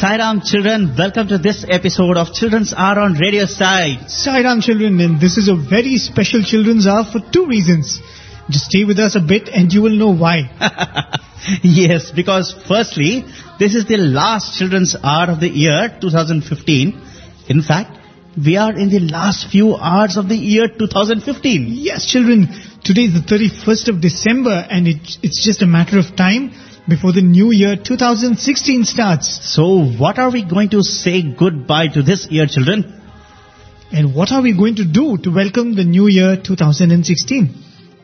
Sai Ram children, welcome to this episode of Children's Hour on Radio Sai. Sai Ram children, and this is a very special Children's Hour for two reasons. Just stay with us a bit and you will know why. Yes, because firstly, this is the last Children's Hour of the year 2015. In fact, we are in the last few hours of the year 2015. Yes, children, today is the 31st of December and it's just a matter of time before the new year 2016 starts. So what are we going to say goodbye to this year, children? And what are we going to do to welcome the new year 2016?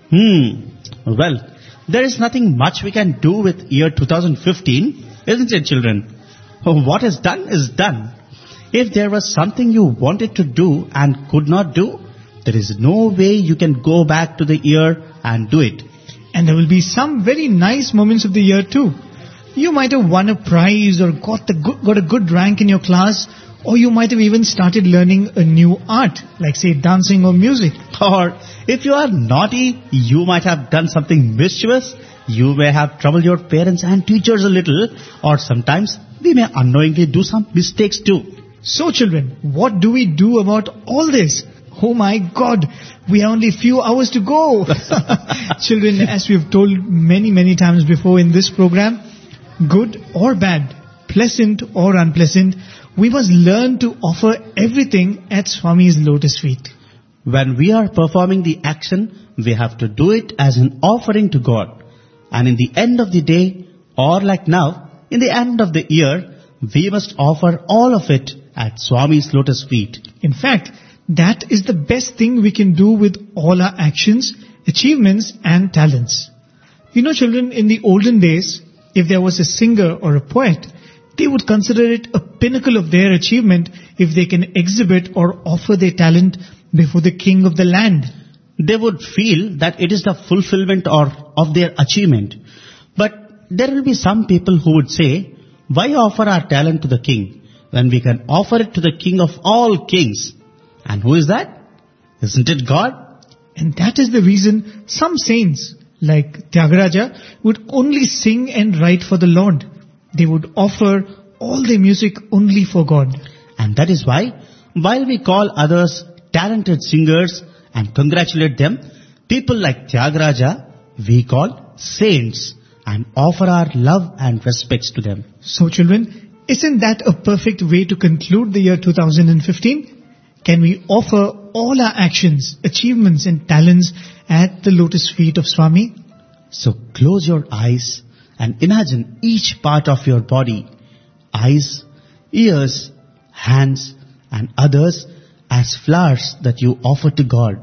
Well, there is nothing much we can do with year 2015, isn't it, children? What is done is done. If there was something you wanted to do and could not do, there is no way you can go back to the year and do it. And there will be some very nice moments of the year too. You might have won a prize or got a good rank in your class, or you might have even started learning a new art, like say dancing or music. Or if you are naughty, you might have done something mischievous. You may have troubled your parents and teachers a little, or sometimes we may unknowingly do some mistakes too. So children, what do we do about all this? Oh my God, we have only a few hours to go. Children, as we have told many times before in this program, good or bad, pleasant or unpleasant, we must learn to offer everything at Swami's lotus feet. When we are performing the action, we have to do it as an offering to God. And in the end of the day, or like now, in the end of the year, we must offer all of it at Swami's lotus feet. In fact, that is the best thing we can do with all our actions, achievements and talents. You know, children, in the olden days, if there was a singer or a poet, they would consider it a pinnacle of their achievement if they can exhibit or offer their talent before the king of the land. They would feel that it is the fulfillment of their achievement. But there will be some people who would say, why offer our talent to the king when we can offer it to the king of all kings? And who is that? Isn't it God? And that is the reason some saints, like Tyagaraja, would only sing and write for the Lord. They would offer all their music only for God. And that is why, while we call others talented singers and congratulate them, people like Tyagaraja, we call saints and offer our love and respects to them. So children, isn't that a perfect way to conclude the year 2015? Can we offer all our actions, achievements and talents at the lotus feet of Swami? So close your eyes and imagine each part of your body, eyes, ears, hands and others as flowers that you offer to God.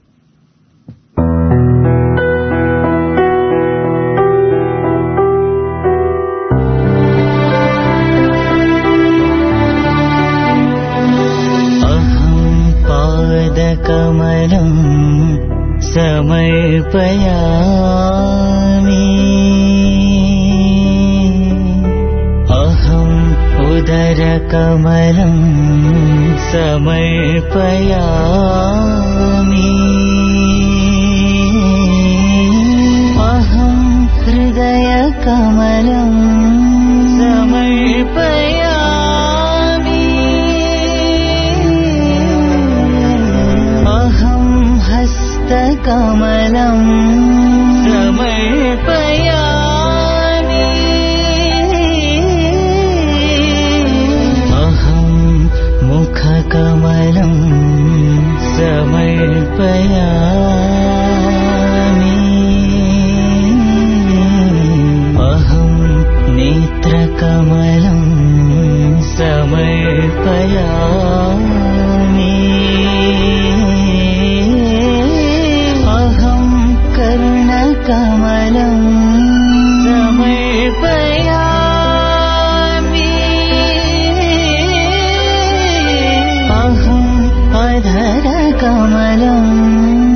समर्पयामि अहम् उदरकमलं समर्पयामि अहम् हृदयकमलं समर्पयामि अहम् हस्तकमलं समर्पयामि अहम् मुखकमलं समर्पयामि अहम् नेत्रकमलं समर्पयामि कर्णकमलं समर्पयामि अहम् अधरकमलं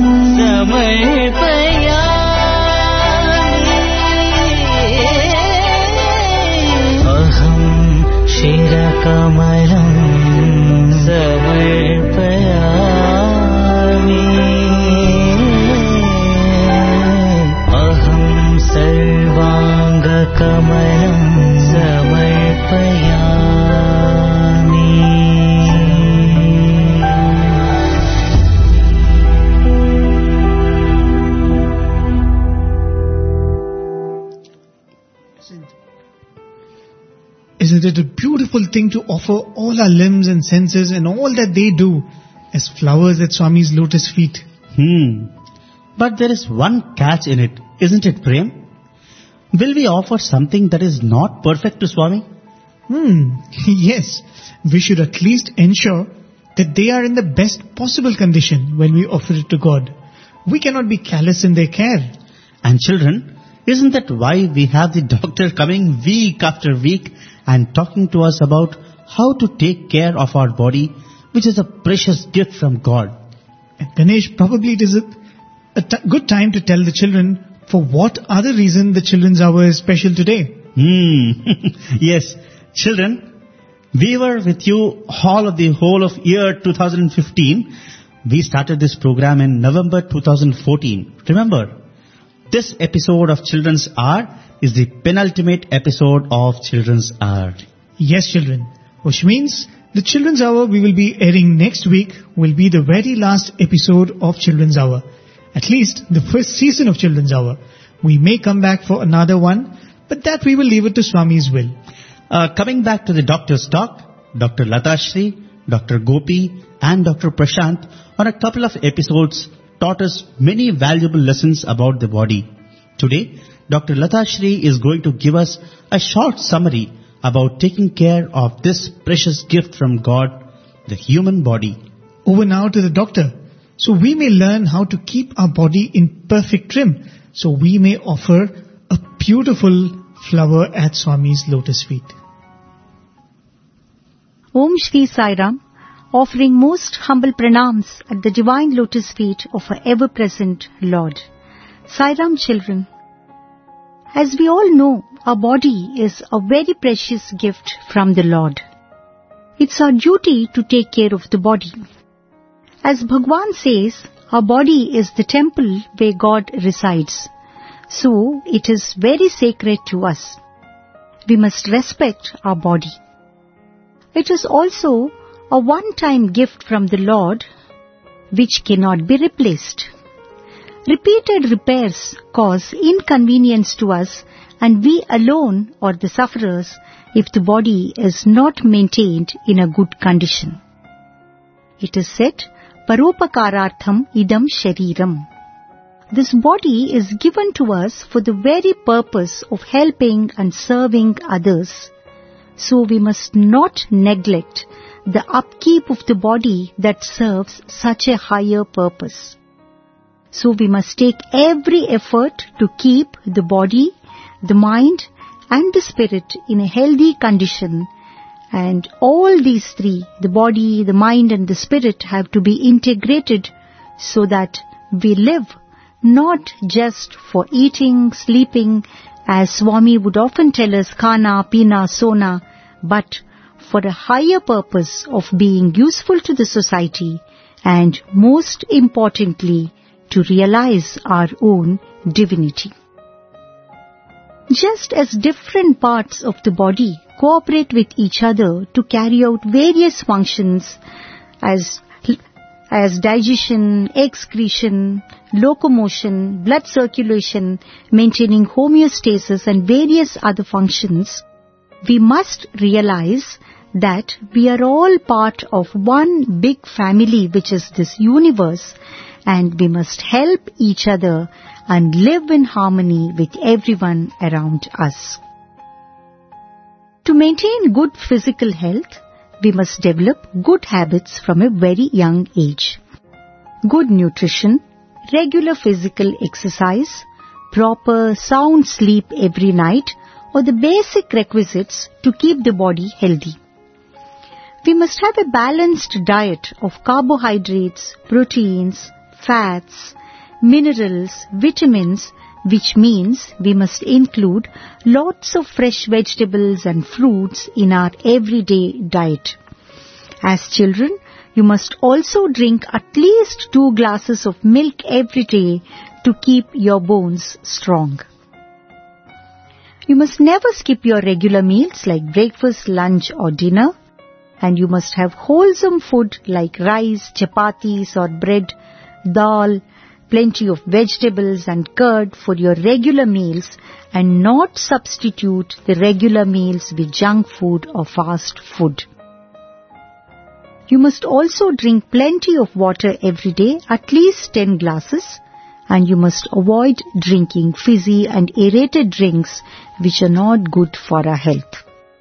consider it a beautiful thing to offer all our limbs and senses and all that they do as flowers at Swami's lotus feet. But there is one catch in it, isn't it, Prem? Will we offer something that is not perfect to Swami? Yes, we should at least ensure that they are in the best possible condition when we offer it to God. We cannot be callous in their care. And children, isn't that why we have the doctor coming week after week and talking to us about how to take care of our body, which is a precious gift from God? And Ganesh, probably it is a good time to tell the children for what other reason the Children's Hour is special today. Yes, children, we were with you all of the whole of year 2015. We started this program in November 2014. Remember, this episode of Children's Hour is the penultimate episode of Children's Hour. Yes, children. Which means the Children's Hour we will be airing next week will be the very last episode of Children's Hour. At least the first season of Children's Hour. We may come back for another one, but that we will leave it to Swami's will. Coming back to the doctor's talk, Dr. Lata Shri, Dr. Gopi and Dr. Prashant on a couple of episodes taught us many valuable lessons about the body. Today, Dr. Lata Shri is going to give us a short summary about taking care of this precious gift from God, the human body. Over now to the doctor. So we may learn how to keep our body in perfect trim. So we may offer a beautiful flower at Swami's lotus feet. Om Shri Sai Ram, offering most humble pranams at the divine lotus feet of our ever-present Lord. Sai Ram children, as we all know, our body is a very precious gift from the Lord. It's our duty to take care of the body. As Bhagwan says, our body is the temple where God resides. So, it is very sacred to us. We must respect our body. It is also a one-time gift from the Lord which cannot be replaced. Repeated repairs cause inconvenience to us and we alone are the sufferers if the body is not maintained in a good condition. It is said, Paropakarartham idam shariram. This body is given to us for the very purpose of helping and serving others. So we must not neglect the upkeep of the body that serves such a higher purpose. So we must take every effort to keep the body, the mind and the spirit in a healthy condition. And all these three, the body, the mind and the spirit, have to be integrated so that we live not just for eating, sleeping, as Swami would often tell us, khana, pina, sona, but for a higher purpose of being useful to the society and most importantly, to realize our own divinity. Just as different parts of the body cooperate with each other to carry out various functions as digestion, excretion, locomotion, blood circulation, maintaining homeostasis and various other functions, we must realize that we are all part of one big family which is this universe, and we must help each other and live in harmony with everyone around us. To maintain good physical health, we must develop good habits from a very young age. Good nutrition, regular physical exercise, proper sound sleep every night are the basic requisites to keep the body healthy. We must have a balanced diet of carbohydrates, proteins, fats, minerals, vitamins, which means we must include lots of fresh vegetables and fruits in our everyday diet. As children, you must also drink at least 2 glasses of milk every day to keep your bones strong. You must never skip your regular meals like breakfast, lunch or dinner, and you must have wholesome food like rice, chapatis or bread, dal, plenty of vegetables and curd for your regular meals and not substitute the regular meals with junk food or fast food. You must also drink plenty of water every day, at least 10 glasses, and you must avoid drinking fizzy and aerated drinks which are not good for our health.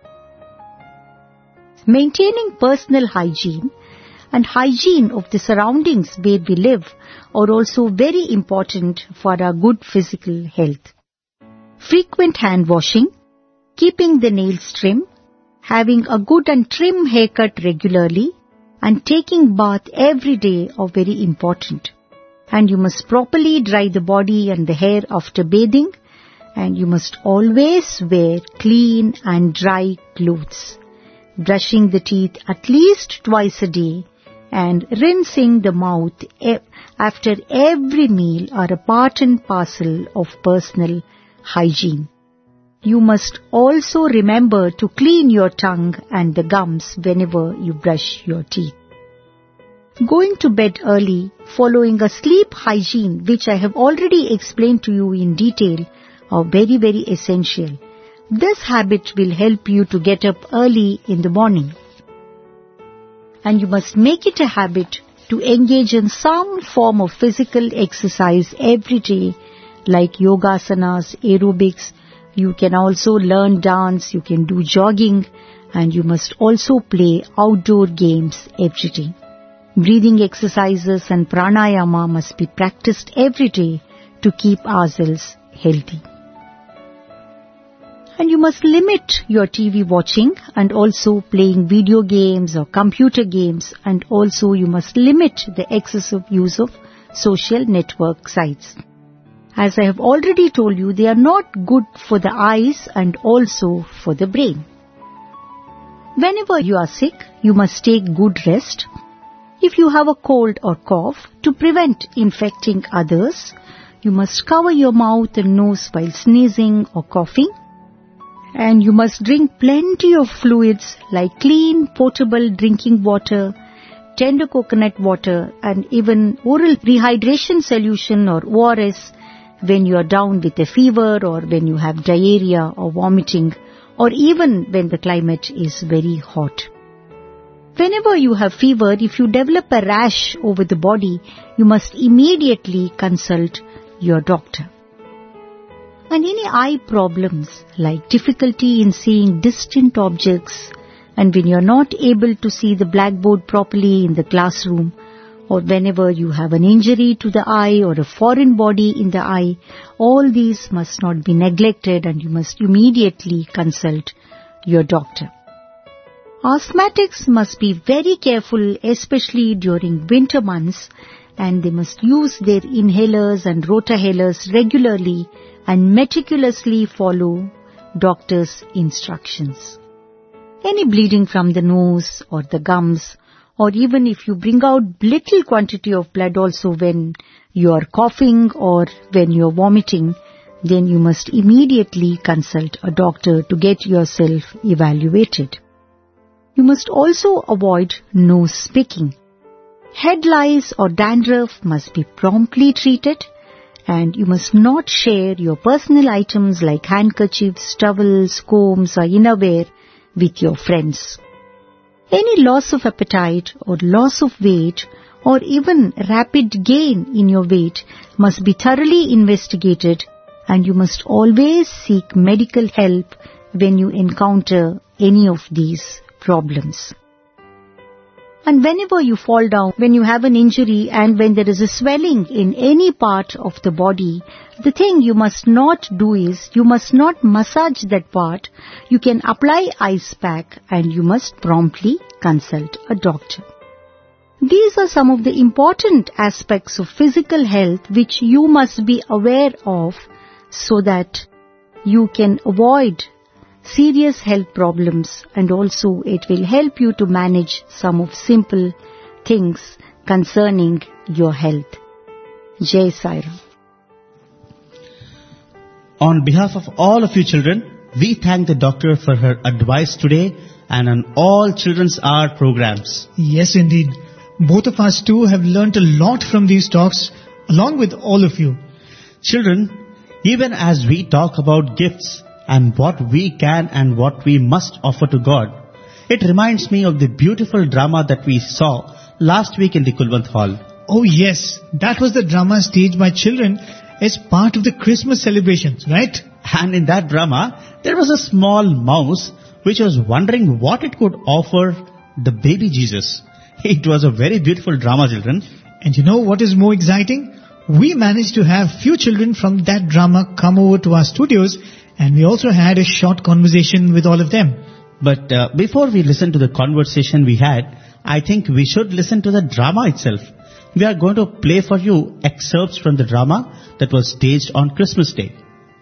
Maintaining personal hygiene and hygiene of the surroundings where we live are also very important for our good physical health. Frequent hand washing, keeping the nails trim, having a good and trim haircut regularly, and taking bath every day are very important. And you must properly dry the body and the hair after bathing, and you must always wear clean and dry clothes. Brushing the teeth at least twice a day and rinsing the mouth after every meal are a part and parcel of personal hygiene. You must also remember to clean your tongue and the gums whenever you brush your teeth. Going to bed early, following a sleep hygiene which I have already explained to you in detail, are very, very essential. This habit will help you to get up early in the morning. And you must make it a habit to engage in some form of physical exercise every day, like yogasanas, aerobics. You can also learn dance, you can do jogging, and you must also play outdoor games every day. Breathing exercises and pranayama must be practiced every day to keep ourselves healthy. And you must limit your TV watching and also playing video games or computer games, and also you must limit the excessive use of social network sites. As I have already told you, they are not good for the eyes and also for the brain. Whenever you are sick, you must take good rest. If you have a cold or cough, to prevent infecting others, you must cover your mouth and nose while sneezing or coughing. And you must drink plenty of fluids like clean, potable drinking water, tender coconut water, and even oral rehydration solution or ORS when you are down with a fever or when you have diarrhea or vomiting, or even when the climate is very hot. Whenever you have fever, if you develop a rash over the body, you must immediately consult your doctor. And any eye problems like difficulty in seeing distant objects, and when you are not able to see the blackboard properly in the classroom, or whenever you have an injury to the eye or a foreign body in the eye, all these must not be neglected and you must immediately consult your doctor. Asthmatics must be very careful, especially during winter months, and they must use their inhalers and rotahalers regularly and meticulously follow doctor's instructions. Any bleeding from the nose or the gums, or even if you bring out little quantity of blood also when you are coughing or when you are vomiting, then you must immediately consult a doctor to get yourself evaluated. You must also avoid nose picking. Head lice or dandruff must be promptly treated, and you must not share your personal items like handkerchiefs, towels, combs or innerwear with your friends. Any loss of appetite or loss of weight or even rapid gain in your weight must be thoroughly investigated, and you must always seek medical help when you encounter any of these problems. And whenever you fall down, when you have an injury and when there is a swelling in any part of the body, the thing you must not do is, you must not massage that part. You can apply ice pack and you must promptly consult a doctor. These are some of the important aspects of physical health which you must be aware of so that you can avoid serious health problems, and also it will help you to manage some of simple things concerning your health. Jai Sai Ram. On behalf of all of you children, we thank the doctor for her advice today and on all Children's Hour programs. Yes, indeed. Both of us too have learnt a lot from these talks. along with all of you. Children, even as we talk about gifts and what we can and what we must offer to God, it reminds me of the beautiful drama that we saw last week in the Kulwant Hall. Oh yes, that was the drama staged by children as part of the Christmas celebrations, right? And in that drama, there was a small mouse which was wondering what it could offer the baby Jesus. It was a very beautiful drama, children. And you know what is more exciting? We managed to have few children from that drama come over to our studios, and we also had a short conversation with all of them. But before we listen to the conversation we had, I think we should listen to the drama itself. We are going to play for you excerpts from the drama that was staged on Christmas Day.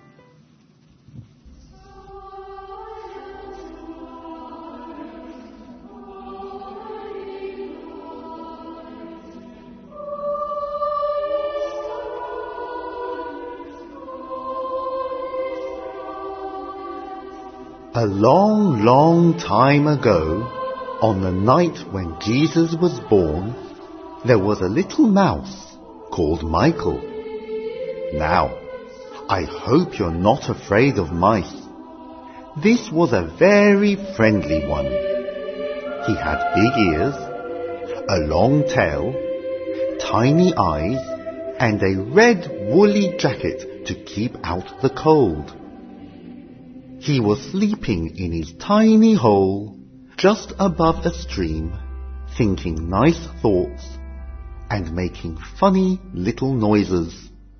A long, long time ago, on the night when Jesus was born, there was a little mouse called Michael. Now, I hope you're not afraid of mice. This was a very friendly one. He had big ears, a long tail, tiny eyes, and a red woolly jacket to keep out the cold. He was sleeping in his tiny hole just above a stream, thinking nice thoughts and making funny little noises.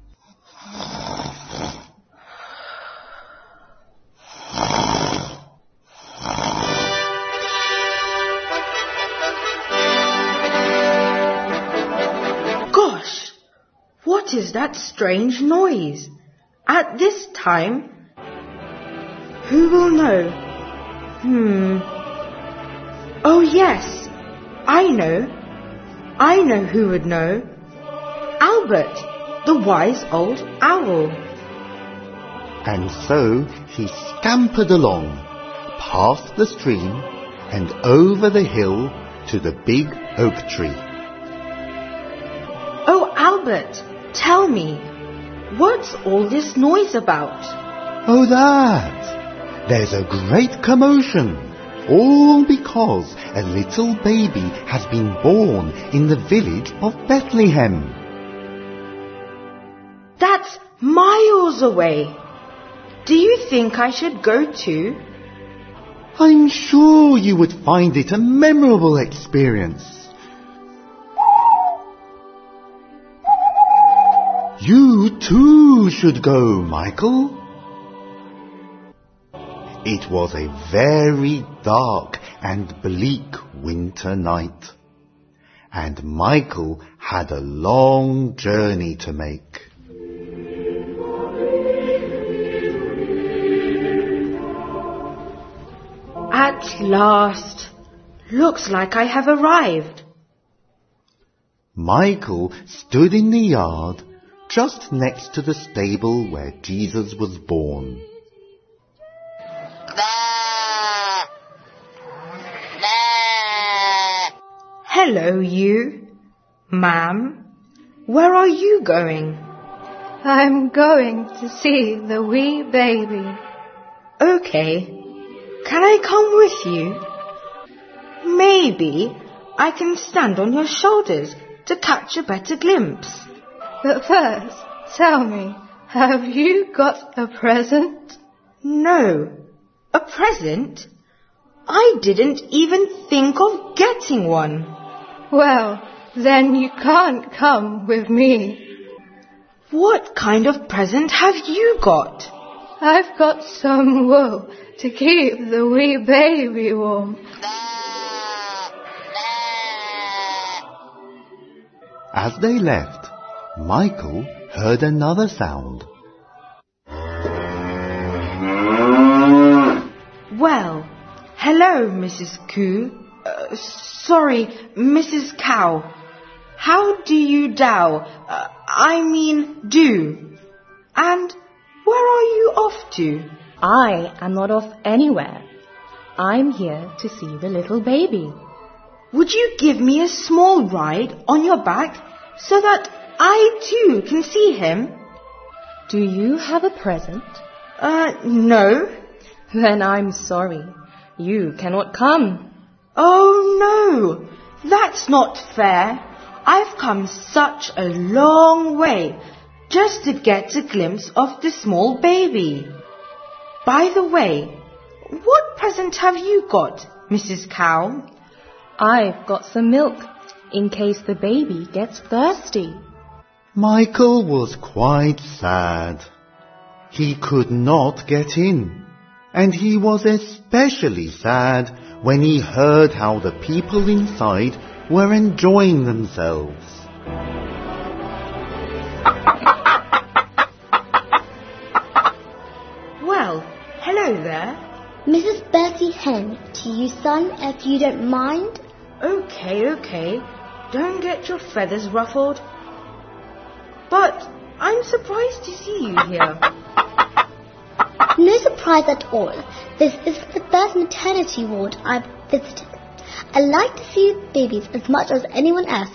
Gosh, what is that strange noise? At this time? Who will know? Oh yes, I know. I know who would know. Albert, the wise old owl. And so he scampered along, past the stream and over the hill to the big oak tree. Oh Albert, tell me, what's all this noise about? Oh, that! There's a great commotion, all because a little baby has been born in the village of Bethlehem. That's miles away. Do you think I should go too? I'm sure you would find it a memorable experience. You too should go, Michael. It was a very dark and bleak winter night, and Michael had a long journey to make. At last. Looks like I have arrived. Michael stood in the yard just next to the stable where Jesus was born. Hello, you. Ma'am, where are you going? I'm going to see the wee baby. Okay. Can I come with you? Maybe I can stand on your shoulders to catch a better glimpse. But first, tell me, have you got a present? No. A present? I didn't even think of getting one. Well, then you can't come with me. What kind of present have you got? I've got some wool to keep the wee baby warm. As they left, Michael heard another sound. Well, hello, Mrs. Coo. Sorry, Mrs. Cow. How do you do? And where are you off to? I am not off anywhere. I'm here to see the little baby. Would you give me a small ride on your back so that I too can see him. Do you have a present? No. Then I'm sorry. You cannot come. Oh no, that's not fair. I've come such a long way just to get a glimpse of the small baby. By the way, what present have you got, Mrs. Cow? I've got some milk in case the baby gets thirsty. Michael was quite sad. He could not get in, and he was especially sad when he heard how the people inside were enjoying themselves. Well, hello there. Mrs. Bertie Hen, to you, son, if you don't mind. Okay. Don't get your feathers ruffled. But I'm surprised to see you here. No surprise at all. This is the first maternity ward I've visited. I like to see babies as much as anyone else.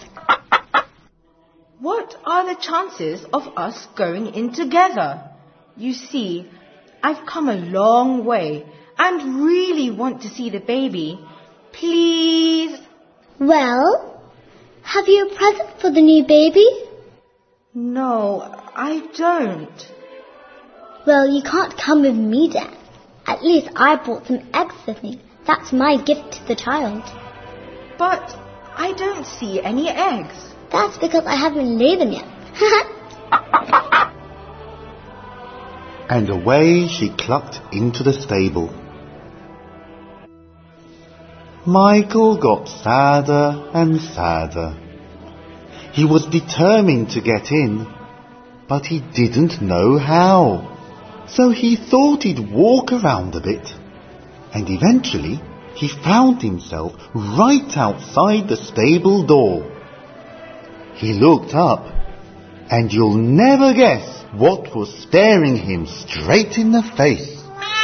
What are the chances of us going in together? You see, I've come a long way and really want to see the baby. Please? Well, have you a present for the new baby? No, I don't. Well, you can't come with me then. At least I brought some eggs with me. That's my gift to the child. But I don't see any eggs. That's because I haven't laid them yet. And away she clucked into the stable. Michael got sadder and sadder. He was determined to get in, but he didn't know how. So he thought he'd walk around a bit, and eventually he found himself right outside the stable door. He looked up, and you'll never guess what was staring him straight in the face.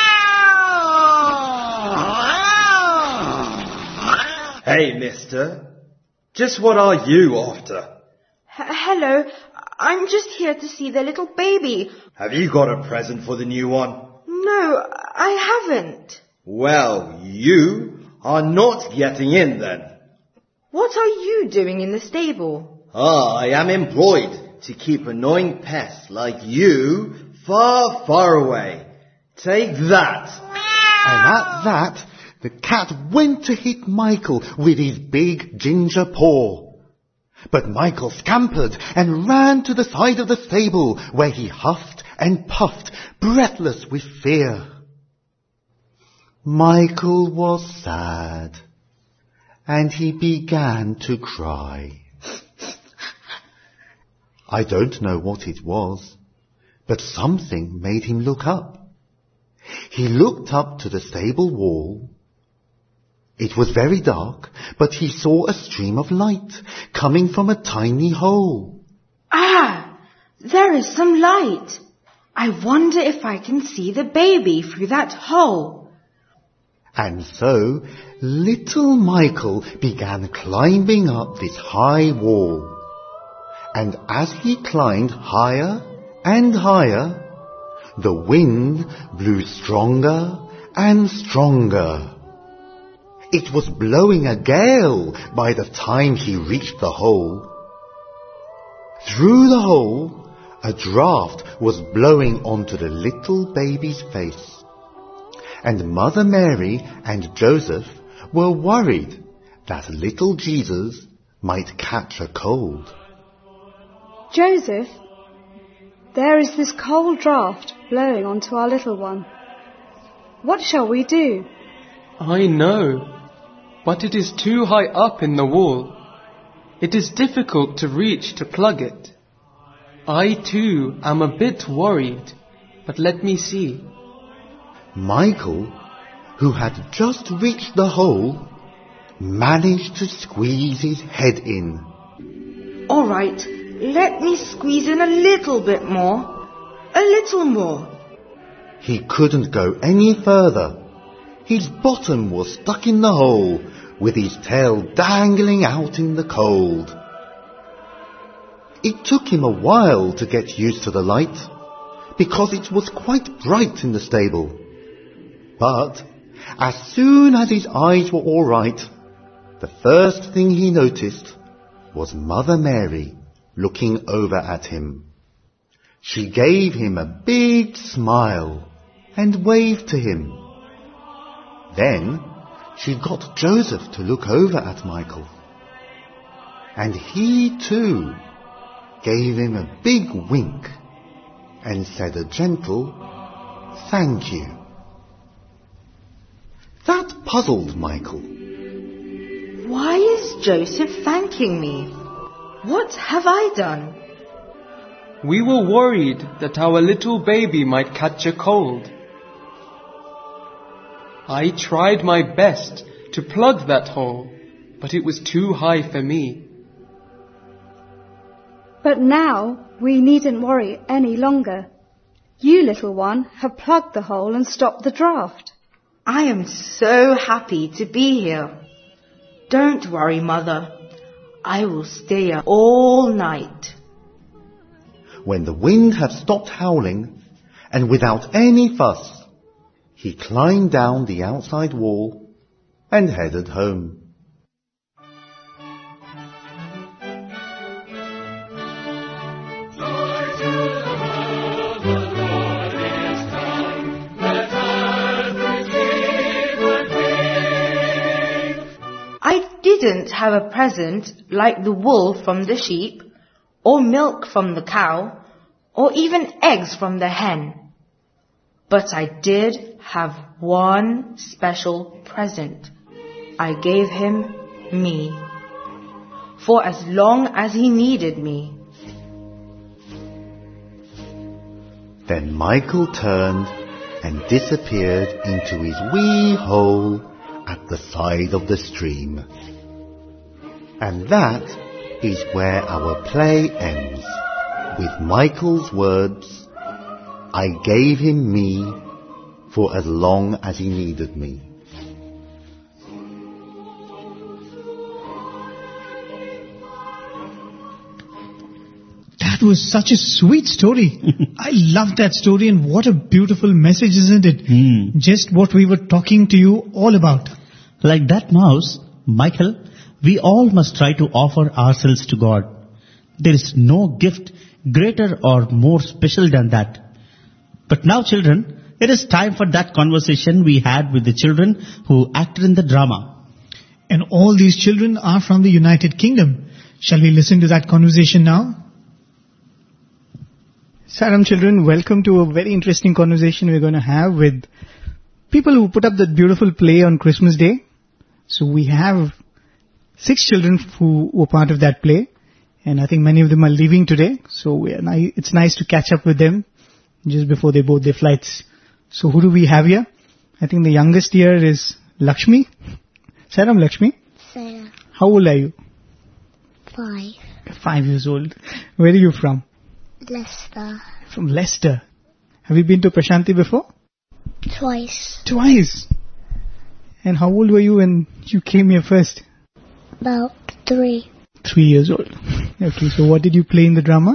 Hey, mister. Just what are you after? Hello, I'm just here to see the little baby. Have you got a present for the new one? No, I haven't. Well, you are not getting in then. What are you doing in the stable? I am employed to keep annoying pests like you far, far away. Take that. And at that, the cat went to hit Michael with his big ginger paw. But Michael scampered and ran to the side of the stable, where he huffed and puffed, breathless with fear. Michael was sad, and he began to cry. I don't know what it was, but something made him look up. He looked up to the stable wall. It was very dark, but he saw a stream of light coming from a tiny hole. Ah, there is some light. I wonder if I can see the baby through that hole. And so, little Michael began climbing up this high wall. And as he climbed higher and higher, the wind blew stronger and stronger. It was blowing a gale by the time he reached the hole. Through the hole, a draught was blowing onto the little baby's face. And Mother Mary and Joseph were worried that little Jesus might catch a cold. Joseph, there is this cold draught blowing onto our little one. What shall we do? I know, but it is too high up in the wall. It is difficult to reach to plug it. I too am a bit worried, but let me see. Michael, who had just reached the hole, managed to squeeze his head in. All right, let me squeeze in a little bit more. A little more. He couldn't go any further. His bottom was stuck in the hole, with his tail dangling out in the cold. It took him a while to get used to the light, because it was quite bright in the stable. But as soon as his eyes were all right, the first thing he noticed was Mother Mary looking over at him. She gave him a big smile and waved to him. Then she got Joseph to look over at Michael. And he too gave him a big wink and said a gentle thank you. That puzzled Michael. Why is Joseph thanking me? What have I done? We were worried that our little baby might catch a cold. I tried my best to plug that hole, but it was too high for me. But now we needn't worry any longer. You, little one, have plugged the hole and stopped the draft. I am so happy to be here. Don't worry, Mother. I will stay here all night. When the wind had stopped howling, and without any fuss, he climbed down the outside wall and headed home. I didn't have a present like the wool from the sheep, or milk from the cow, or even eggs from the hen. But I did have one special present. I gave him me, for as long as he needed me. Then Michael turned and disappeared into his wee hole at the side of the stream. And that is where our play ends, with Michael's words, I gave him me for as long as he needed me. That was such a sweet story. I love that story, and what a beautiful message, isn't it? Just what we were talking to you all about. Like that mouse, Michael, we all must try to offer ourselves to God. There is no gift greater or more special than that. But now, children, it is time for that conversation we had with the children who acted in the drama. And all these children are from the United Kingdom. Shall we listen to that conversation now? Saram, children, welcome to a very interesting conversation we're going to have with people who put up that beautiful play on Christmas Day. So we have 6 children who were part of that play, and I think many of them are leaving today. So it's nice to catch up with them just before they board their flights. So who do we have here? I think the youngest here is Lakshmi. Saram, Lakshmi. Sarah. How old are you? 5. 5 years old. Where are you from? Leicester. From Leicester. Have you been to Prashanti before? Twice. Twice. And how old were you when you came here first? About 3. 3 years old. Okay, so what did you play in the drama?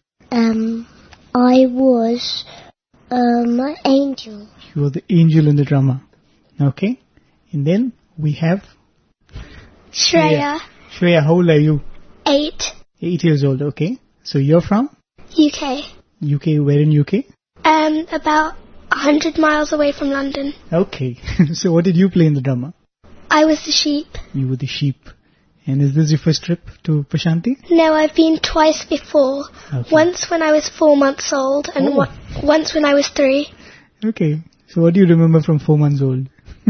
I was an angel. You were the angel in the drama. Okay. And then we have Shreya. Shreya, how old are you? 8. 8 years old, okay. So you're from? UK. UK, where in UK? About 100 miles away from London. Okay. So what did you play in the drama? I was the sheep. You were the sheep. And is this your first trip to Prashanti? No, I've been twice before. Okay. Once when I was 4 months old and once when I was 3. Okay. So what do you remember from 4 months old?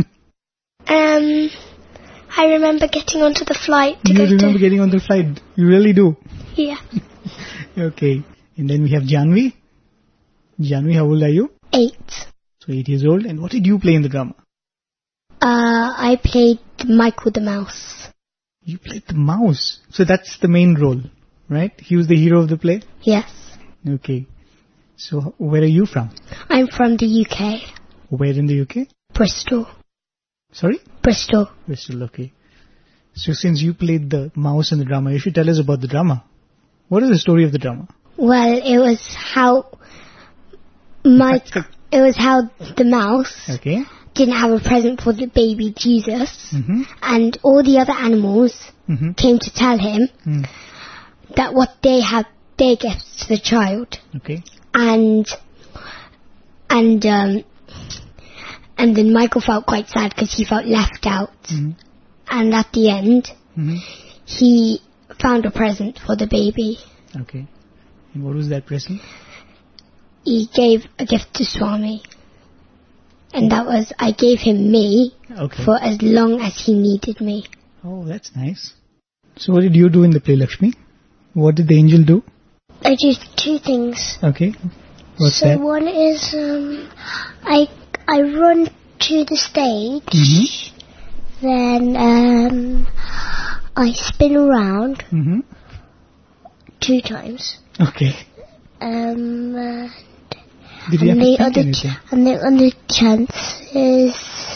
I remember getting onto the flight. You remember getting on the flight? You really do? Yeah. Okay. And then we have Janvi. Janvi, how old are you? 8. So 8 years old. And what did you play in the drama? I played Michael the Mouse. You played the mouse. So that's the main role, right? He was the hero of the play? Yes. Okay. So where are you from? I'm from the UK. Where in the UK? Bristol. Sorry? Bristol. Bristol, okay. So since you played the mouse in the drama, you should tell us about the drama. What is the story of the drama? Well, it was how the mouse Okay. didn't have a present for the baby Jesus, Mm-hmm. and all the other animals Mm-hmm. came to tell him that what they had, their gifts to the child, Okay. and then Michael felt quite sad because he felt left out, and at the end he found a present for the baby. Okay. And what was that present? He gave a gift to Swami, and that was, I gave him me Okay. for as long as he needed me. Oh, that's nice. So what did you do in the play, Lakshmi? What did the angel do? I did two things. Okay. What's so that? one is I run to the stage, then I spin around 2 times. Okay. Did you have and to the think other anything? and the other chance is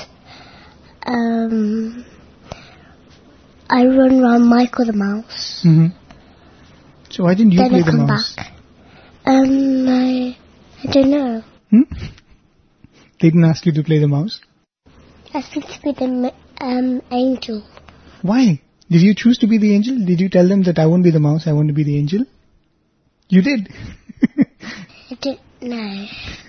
I run around Michael the mouse. So why didn't you Then play I the come mouse? back. I don't know. They didn't ask you to play the mouse? Asked me to be the angel. Why? Did you choose to be the angel? Did you tell them that I won't be the mouse, I want to be the angel? You did. I don't know.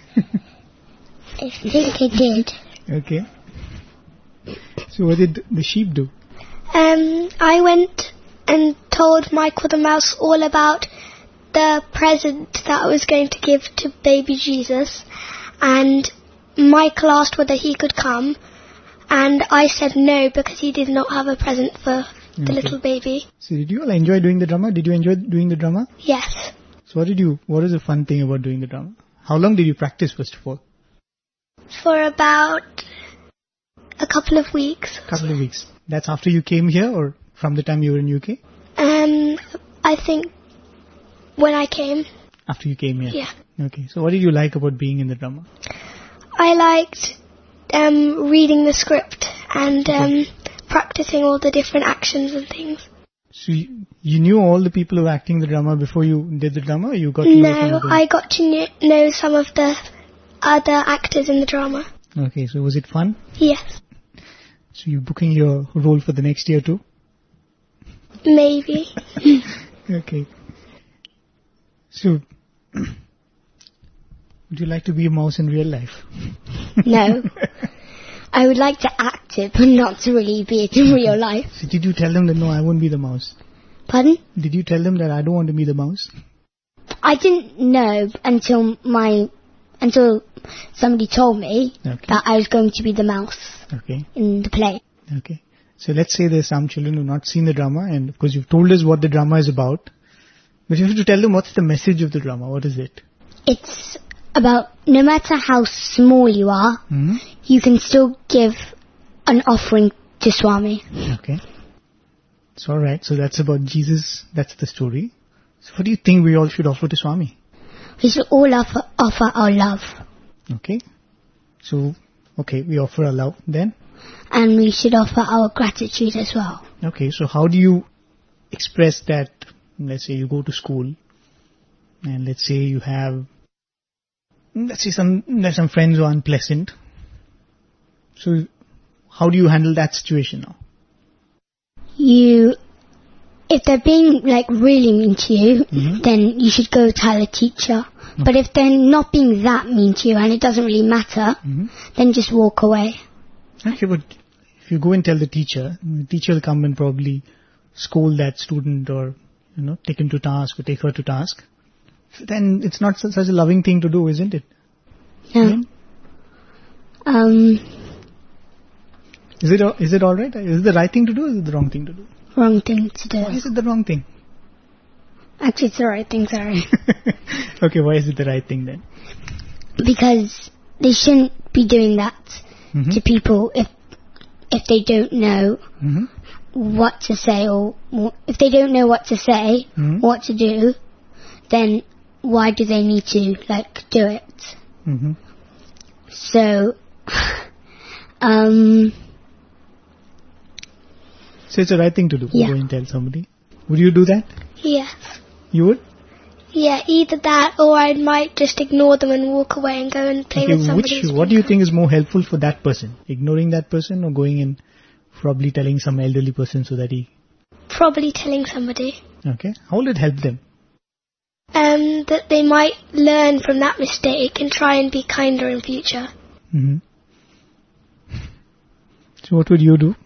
I think I did. Okay. So what did the sheep do? I went and told Michael the mouse all about the present that I was going to give to baby Jesus, and Michael asked whether he could come, and I said no because he did not have a present for the little baby. So did you all enjoy doing the drama? Did you enjoy doing the drama? Yes. So what is the fun thing about doing the drama? How long did you practice first of all? For about a couple of weeks. Couple of weeks. That's after you came here or from the time you were in UK? I think when I came. After you came here? Yeah. Okay. So what did you like about being in the drama? I liked reading the script and practicing all the different actions and things. So you knew all the people who were acting the drama before you did the drama, or you got to know some No, of them? I got to know some of the other actors in the drama. Okay, so was it fun? Yes, So you're booking your role for the next year too? maybe. Okay. So, would you like to be a mouse in real life? No. I would like to act it, but not to really be it in real life. So did you tell them that no, I won't be the mouse? Pardon? Did you tell them that I don't want to be the mouse? I didn't know until somebody told me that I was going to be the mouse Okay. in the play. Okay. So let's say there's some children who've not seen the drama, and of course you've told us what the drama is about, but you have to tell them what's the message of the drama. What is it? It's about no matter how small you are, you can still give an offering to Swami. Okay. It's alright. So that's about Jesus. That's the story. So what do you think we all should offer to Swami? We should all offer our love. Okay. So, okay, we offer our love then. And we should offer our gratitude as well. Okay, so how do you express that? Let's say you go to school, and let's say you have, there's some friends who are unpleasant. So, how do you handle that situation now? If they're being really mean to you, then you should go tell a teacher. Okay. But if they're not being that mean to you and it doesn't really matter, then just walk away. Okay, but if you go and tell the teacher will come and probably scold that student or, take him to task or take her to task. Then it's not such a loving thing to do, isn't it? No. Is it alright? Is it the right thing to do or is it the wrong thing to do? Wrong thing to do. Why is it the wrong thing? Actually, it's the right thing, sorry. Okay, why is it the right thing then? Because they shouldn't be doing that to people if they don't know what to say, or if they don't know what to say, what to do, then why do they need to do it? So, so it's the right thing to do. Yeah. Go and tell somebody. Would you do that? Yes. You would? Yeah, either that or I might just ignore them and walk away and go and play with somebody else. What do you think is more helpful for that person? Ignoring that person or going and probably telling some elderly person so that he... Probably telling somebody. Okay. How will it help them? That they might learn from that mistake and try and be kinder in future. Mm-hmm. So what would you do?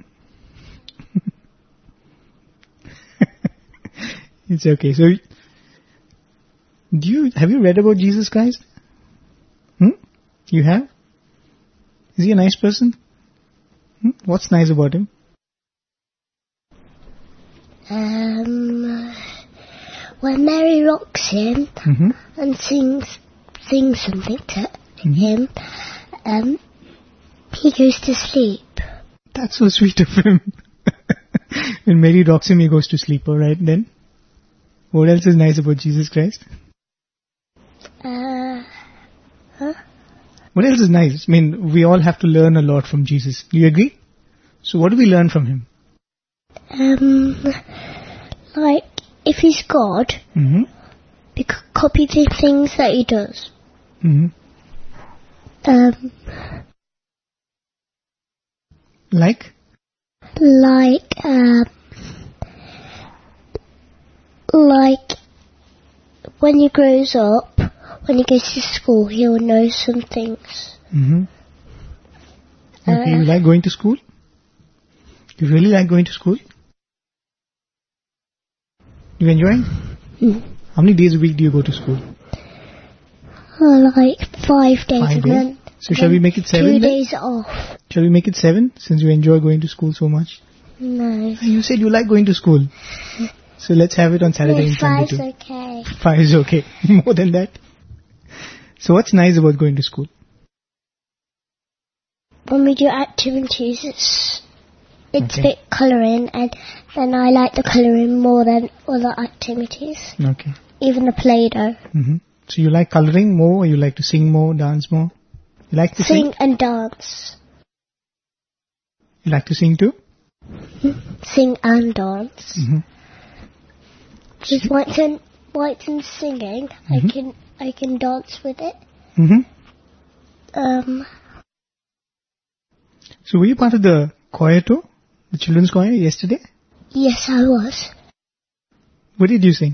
It's okay. So, have you read about Jesus Christ? You have? Is he a nice person? What's nice about him? When Mary rocks him and sings something to him, he goes to sleep. That's so sweet of him. When Mary rocks him, he goes to sleep. Alright then. What else is nice about Jesus Christ? What else is nice? I mean, we all have to learn a lot from Jesus. Do you agree? So what do we learn from him? Like, if he's God, we could copy the things that he does. Like? Like, when he grows up, when he goes to school, he'll know some things. Okay, you like going to school? You really like going to school? You enjoying? How many days a week do you go to school? Like 5 days. 5 days? So shall we make it 7 2 then? days off. Shall we make it 7 since you enjoy going to school so much? No. You said you like going to school. So let's have it on Saturday and Sunday too. 5's okay. 5 is okay. More than that. So what's nice about going to school? When we do activities, it's a bit colouring, and then I like the colouring more than other activities. Okay. Even the Play-Doh. So you like colouring more, or you like to sing more, dance more? You like to sing? Sing and dance. You like to sing too? Sing and dance. With White and singing, I can dance with it. So were you part of the choir too? The children's choir yesterday? Yes, I was. What did you sing?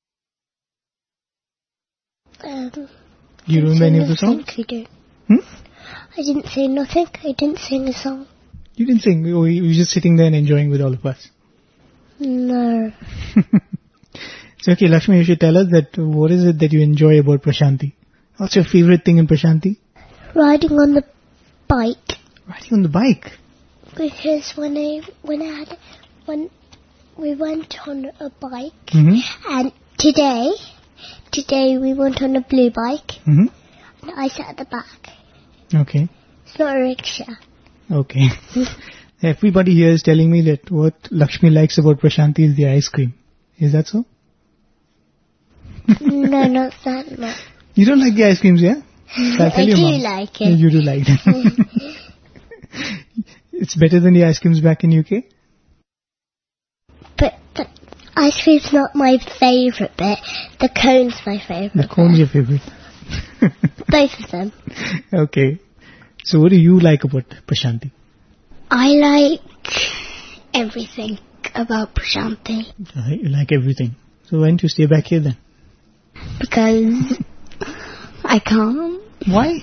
Do you remember any of the songs? I didn't say nothing. I didn't sing a song. You didn't sing? You were just sitting there and enjoying with all of us? No. So okay, Lakshmi, you should tell us that what is it that you enjoy about Prashanti? What's your favorite thing in Prashanti? Riding on the bike. Riding on the bike? Because when we went on a bike, and today we went on a blue bike, and I sat at the back. Okay. It's not a rickshaw. Okay. Everybody here is telling me that what Lakshmi likes about Prashanti is the ice cream. Is that so? No, not that much. You don't like the ice creams, yeah? I'll tell I your do mom. like it. You do like it. It's better than the ice creams back in UK? But the ice cream's not my favourite bit. The cone's my favourite. The cone's your favourite. Both of them. Okay. So what do you like about Prashanti? I like everything about Prashanti. You like everything. So why don't you stay back here then? Because I can't. Why?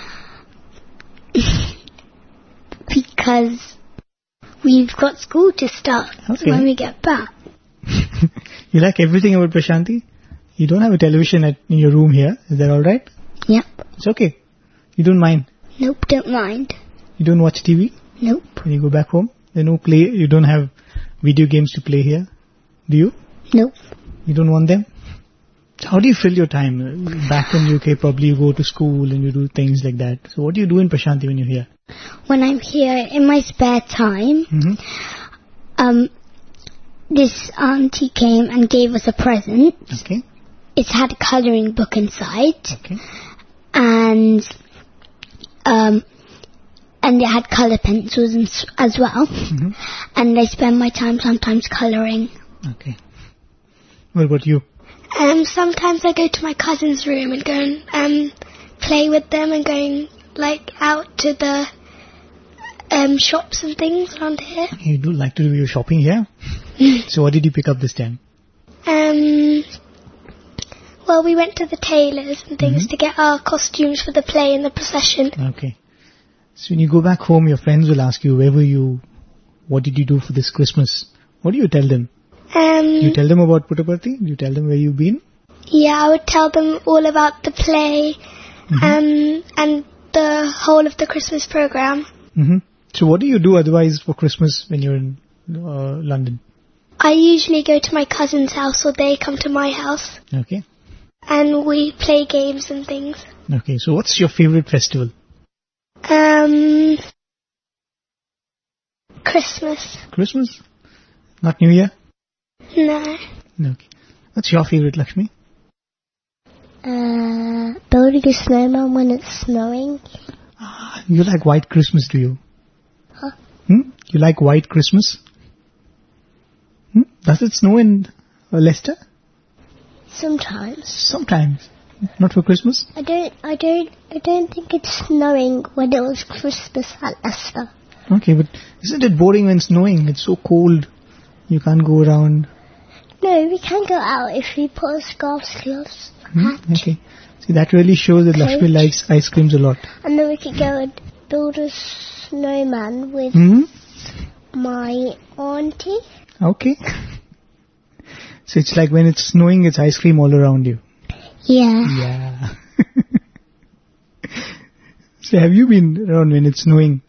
Because we've got school to start when we get back. You like everything about Prashanti? You don't have a television in your room here. Is that alright? Yep. It's okay. You don't mind? Nope, don't mind. You don't watch TV? Nope. When you go back home? You don't have video games to play here? Do you? Nope. You don't want them? How do you fill your time? Back in UK, probably you go to school and you do things like that. So what do you do in Prashanti when you're here? When I'm here in my spare time, this auntie came and gave us a present. Okay. It had a colouring book inside. Okay. And it had colour pencils as well. And I spend my time sometimes colouring. Okay. What about you? Sometimes I go to my cousin's room and go and play with them and going like out to the shops and things around here. You do like to do your shopping here? So what did you pick up this time? Well, we went to the tailors and things to get our costumes for the play and the procession. Okay. So when you go back home, your friends will ask you, where were you? What did you do for this Christmas? What do you tell them? You tell them about Puttaparthi? You tell them where you've been? Yeah, I would tell them all about the play and the whole of the Christmas program. So what do you do otherwise for Christmas when you're in London? I usually go to my cousin's house or they come to my house. Okay. And we play games and things. Okay, so what's your favorite festival? Christmas. Christmas? Not New Year? No. Okay. What's your favorite, Lakshmi? Building a snowman when it's snowing. You like White Christmas, do you? Huh? You like White Christmas? Does it snow in Leicester? Sometimes. Sometimes. Not for Christmas? I don't think it's snowing when it was Christmas at Leicester. Okay, but isn't it boring when snowing? It's so cold. You can't go around. No, we can go out if we put a scarf sleeves. Okay. See, that really shows that Lakshmi likes ice creams a lot. And then we could go and build a snowman with my auntie. Okay. So it's like when it's snowing, it's ice cream all around you. Yeah. Yeah. So have you been around when it's snowing?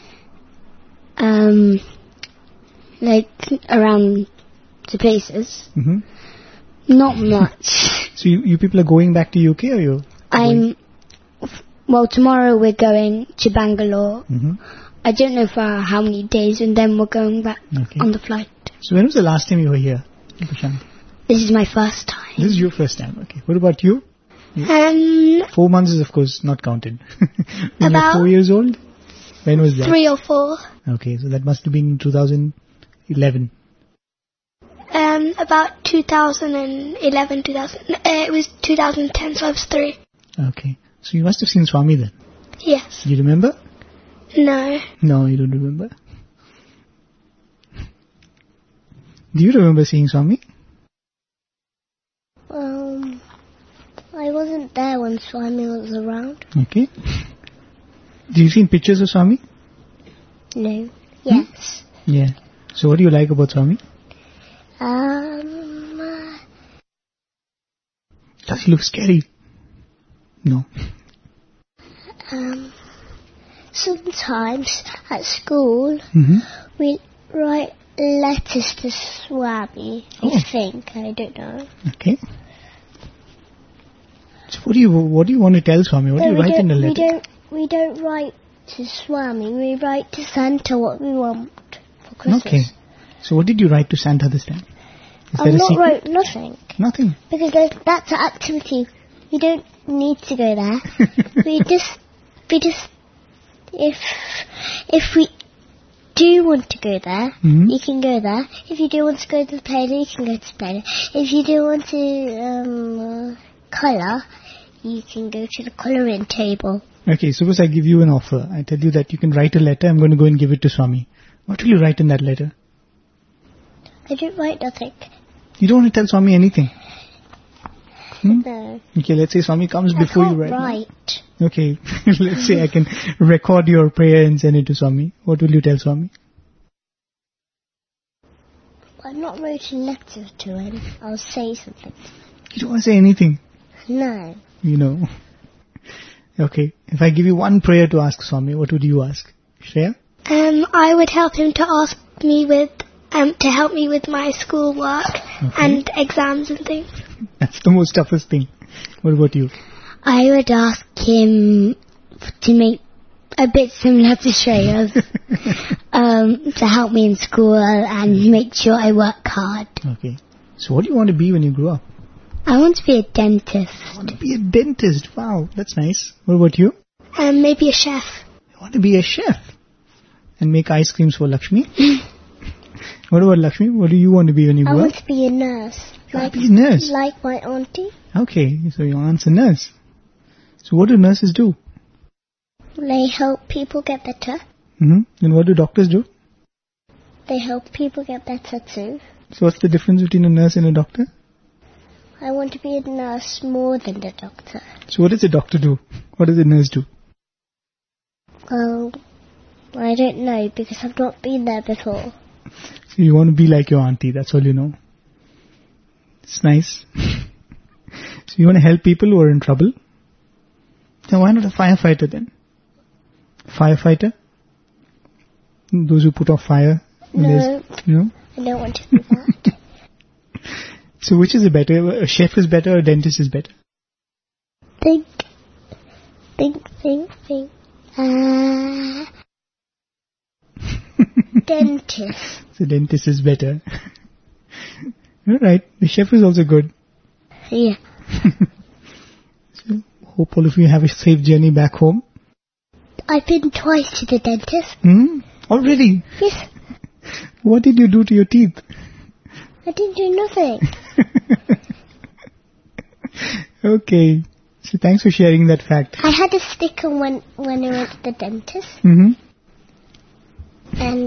Like around the places. Not much. So you people are going back to UK, or you? Well, tomorrow we're going to Bangalore. I don't know for how many days, and then we're going back on the flight. So when was the last time you were here, Prashant? This is my first time. This is your first time, okay. What about you? 4 months is of course not counted. When you're 4 years old? When was that? 3 or 4. Okay, so that must have been 2011. About 2011, it was 2010, so I was 3. Okay, so you must have seen Swami then? Yes. Do you remember? No. No, you don't remember? Do you remember seeing Swami? I wasn't there when Swami was around. Okay. Do you seen pictures of Swami? No. Yes. Yeah. So what do you like about Swami? Does he look scary? No. Sometimes at school we write letters to Swami. I think. I don't know. Okay. So what do you want to tell Swami? What do you write in the letter? We don't write to Swami. We write to Santa what we want for Christmas. Okay. So what did you write to Santa this time? Is there a secret? Wrote nothing. Nothing. Because that's an activity. We don't need to go there. we just if we do want to go there, you can go there. If you do want to go to the play, you can go to the play. If you do want to colour, you can go to the colouring table. Okay, suppose I give you an offer. I tell you that you can write a letter. I'm going to go and give it to Swami. What will you write in that letter? I don't write nothing. You don't want to tell Swami anything? No. Okay, let's say Swami comes before you write. Write. Okay, let's say I can record your prayer and send it to Swami. What will you tell Swami? I've not wrote a letter to him. I'll say something. You don't want to say anything? No. You know. Okay, if I give you one prayer to ask Swami, what would you ask? Shreya? I would help him to ask me to help me with my schoolwork and exams and things. That's the most toughest thing. What about you? I would ask him to make a bit similar to Shreya's, to help me in school and make sure I work hard. Okay. So what do you want to be when you grow up? I want to be a dentist. I want to be a dentist. Wow, that's nice. What about you? Maybe a chef. I want to be a chef and make ice creams for Lakshmi. What about Lakshmi? What do you want to be when you grow up? I want to be a nurse. Be a nurse. Like my auntie. Okay, so your aunt's a nurse. So what do nurses do? They help people get better. And what do doctors do? They help people get better too. So what's the difference between a nurse and a doctor? I want to be a nurse more than a doctor. So what does a doctor do? What does a nurse do? Well, I don't know because I've not been there before. So you want to be like your auntie, that's all you know. It's nice. So you want to help people who are in trouble? Then why not a firefighter then? Firefighter? Those who put out fire? No. No? I don't want to do that. So which is better? A chef is better or a dentist is better? Think. Dentist. So dentist is better. Alright, the chef is also good. Yeah. So hope all of you have a safe journey back home. I've been twice to the dentist. Already? Yes. What did you do to your teeth? I didn't do nothing. Okay. So thanks for sharing that fact. I had a sticker when I went to the dentist. And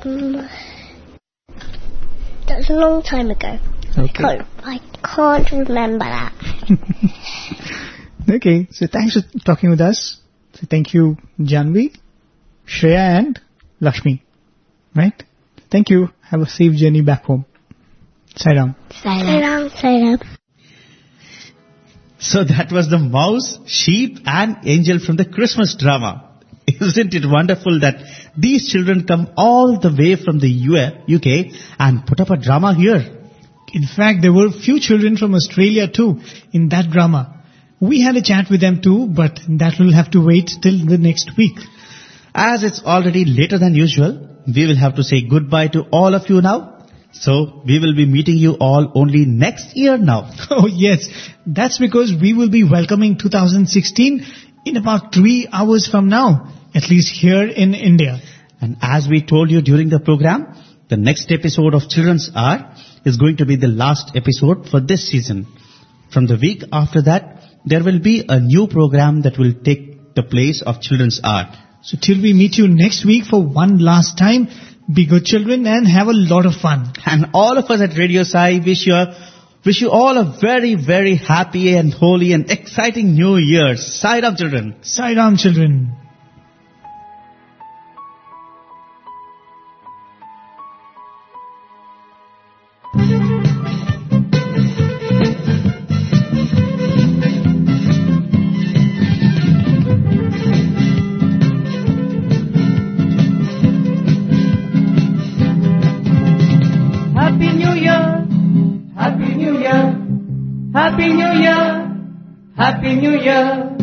that was a long time ago. Okay. I can't remember that. Okay, so thanks for talking with us. So thank you, Janvi, Shreya and Lakshmi. Right? Thank you. Have a safe journey back home. Sai Ram. Sai Ram. So that was the mouse, sheep and angel from the Christmas drama. Isn't it wonderful that these children come all the way from the UK and put up a drama here? In fact, there were a few children from Australia too in that drama. We had a chat with them too, but that will have to wait till the next week. As it's already later than usual, we will have to say goodbye to all of you now. So we will be meeting you all only next year now. Oh yes, that's because we will be welcoming 2016 in about 3 hours from now, at least here in India. And as we told you during the program, the next episode of Children's Hour is going to be the last episode for this season. From the week after that, there will be a new program that will take the place of Children's Hour. So till we meet you next week for one last time, be good children and have a lot of fun. And all of us at Radio Sai wish you all a very, very happy and holy and exciting New Year. Sai Ram, children. Sai Ram, children. Happy New Year, Happy New Year, Happy New Year, Happy New Year.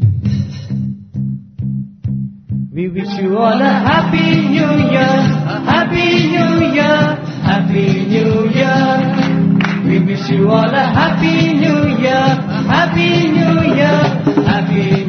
We wish you all a Happy New Year, a Happy New Year, Happy New Year. We wish you all a Happy New Year, a Happy New Year, Happy